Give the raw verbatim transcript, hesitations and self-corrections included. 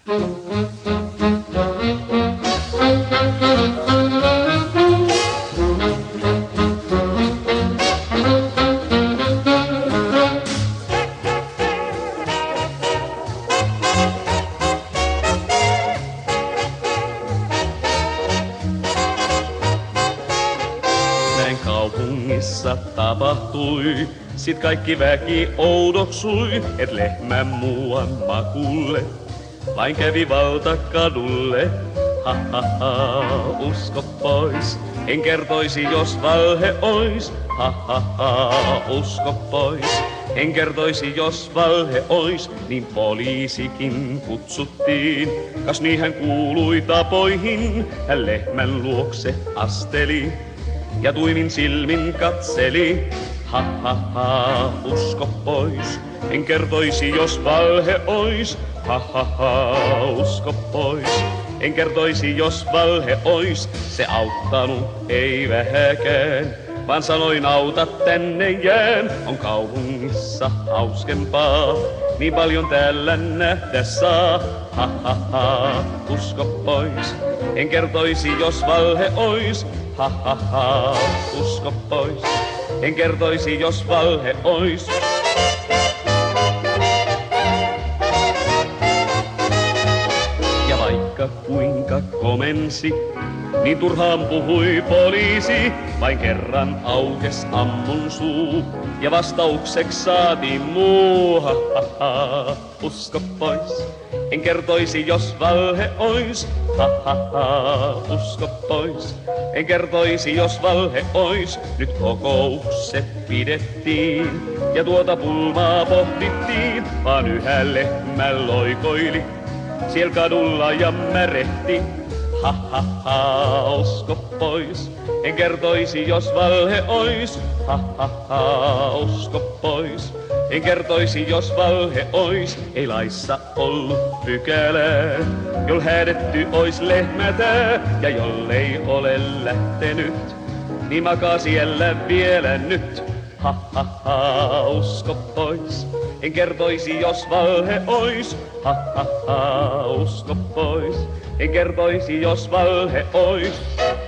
Kaupungissa tapahtui, sit kaikki väki oudoksui, et lehmä muuan makulle vain kävi valtakadulle. Ha ha ha, usko pois, en kertoisi jos valhe ois. Ha ha ha, usko pois, en kertoisi jos valhe ois. Niin poliisikin kutsuttiin, kas niinhän kuului tapoihin. Hän lehmän luokse asteli ja tuimin silmin katseli. Ha ha ha, usko pois, en kertoisi jos valhe ois. Ha ha ha, usko pois, en kertoisi jos valhe ois. Se auttanut ei vähäkään, vaan sanoin auta tänne jään. On kaupungissa hauskempaa, niin paljon täällä nähdä saa. Ha ha ha, usko pois, en kertoisi jos valhe ois. Ha ha ha, usko pois, en kertoisi jos valhe ois. Ja vaikka kuinka komensi, niin turhaan puhui poliisi. Vain kerran aukes ammun suu ja vastaukseksi saatiin muu. Ha ha ha, usko pois, en kertoisi jos valhe ois. Ha ha ha, usko pois, en kertoisi jos valhe ois. Nyt kokoukset pidettiin ja tuota pulmaa pohdittiin, vaan yhä lehmä loikoili siel kadulla ja märehti. Ha ha ha, usko pois, en kertoisi jos valhe ois. Ha ha ha, usko pois, en kertoisi jos valhe ois. Ei laissa ollut pykälää, joll häädetty ois lehmätä. Ja jollei ole lähtenyt, niin makaa siellä vielä nyt. Ha ha ha, usko pois, en kertoisi jos valhe ois. Ha ha ha, usko pois, en kertoisi jos valhe ois.